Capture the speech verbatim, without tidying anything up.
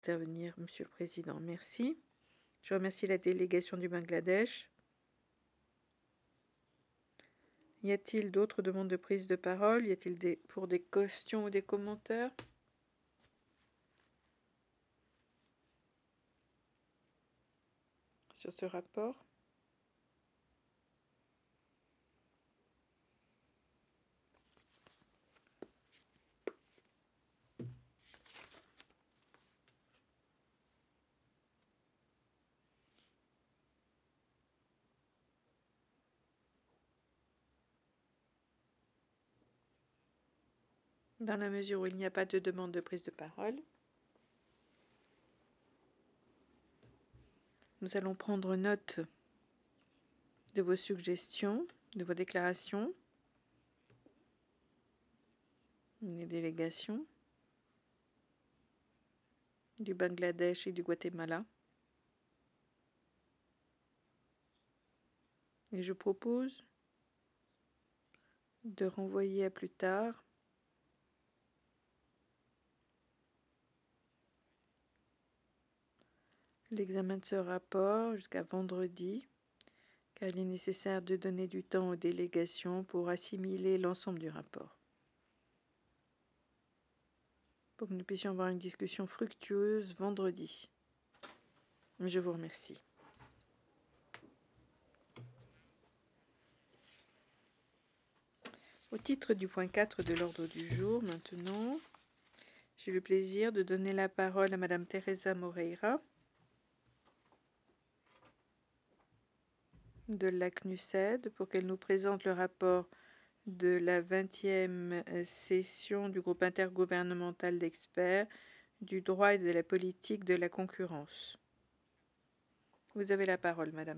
Intervenir, Monsieur le Président. Merci. Je remercie la délégation du Bangladesh. Y a-t-il d'autres demandes de prise de parole? Y a-t-il des pour des questions ou des commentaires sur ce rapport? Dans la mesure où il n'y a pas de demande de prise de parole, nous allons prendre note de vos suggestions, de vos déclarations, les délégations du Bangladesh et du Guatemala. Et je propose de renvoyer à plus tard l'examen de ce rapport jusqu'à vendredi, car il est nécessaire de donner du temps aux délégations pour assimiler l'ensemble du rapport, pour que nous puissions avoir une discussion fructueuse vendredi. Je vous remercie. Au titre du point quatre de l'ordre du jour, maintenant, j'ai le plaisir de donner la parole à Madame Teresa Moreira de la C N U S E D pour qu'elle nous présente le rapport de la vingtième session du groupe intergouvernemental d'experts du droit et de la politique de la concurrence. Vous avez la parole, Madame.